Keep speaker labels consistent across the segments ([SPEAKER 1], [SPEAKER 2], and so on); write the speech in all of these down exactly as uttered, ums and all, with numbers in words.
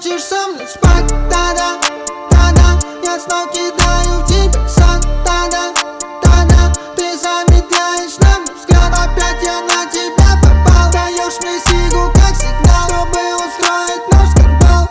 [SPEAKER 1] хочешь со мной спать? Да-да, да-да, я снова кидаю в тебя сан. Да-да, да-да, ты замедляешь на мой взгляд. Опять я на тебя попал. Даешь мне сигу как сигнал, чтобы устроить наш скандал.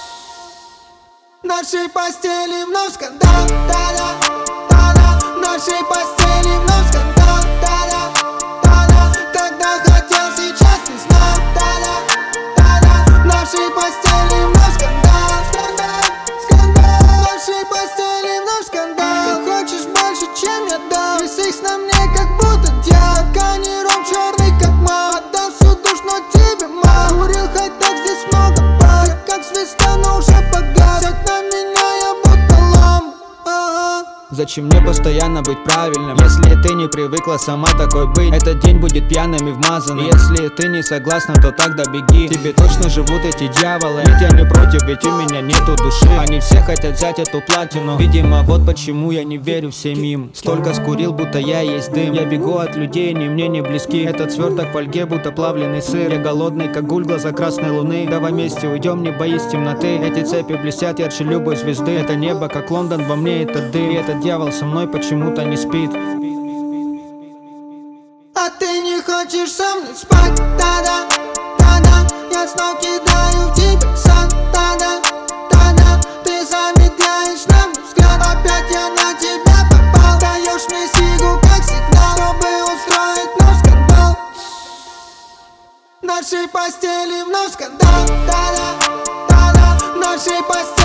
[SPEAKER 1] В нашей постели вновь скандал. Да-да, да-да, в нашей постели вновь скандал. Да-да, да-да, тогда хотел, сейчас не знал. Да-да, да-да, в нашей постели вновь скандал. Скандал, скандал, в нашей постели вновь скандал. Ты хочешь больше, чем я дал. Твой секс на мне как будто дьявол. Стакане ром черный как мал. Отдал всю душ, но тебе мало. Курил хоть так, здесь много пар. Я как звезда, но уже погас. Сядь на меня, я будто ламп. Ага.
[SPEAKER 2] Зачем мне постоянно быть правильным, если ты не привыкла сама такой быть? Этот день будет пьяным и вмазанным. Если ты не согласна, то тогда беги. Тебе точно живут эти дьяволы. Ведь я не против, ведь у меня нету души. Они все хотят взять эту платину. Видимо, вот почему я не верю всем им. Столько скурил, будто я есть дым. Я бегу от людей, они мне не близки. Этот сверток в фольге, будто плавленый сыр. Я голодный, как гуль, глаза красной луны. Давай вместе уйдем, не боись темноты. Эти цепи блестят ярче любой звезды. Это небо, как Лондон, во мне это дым. И этот дьявол со мной почему-то не спит.
[SPEAKER 1] А ты не хочешь со мной спать? Да-да, да-да, я снова кидаю в тебя сан. Да-да, да-да, ты замедляешь на мой взгляд. Опять я на тебя попал. Даешь мне сигу как сигнал, чтобы устроить наш скандал. В нашей постели вновь скандал. Да-да, да-да, в нашей постели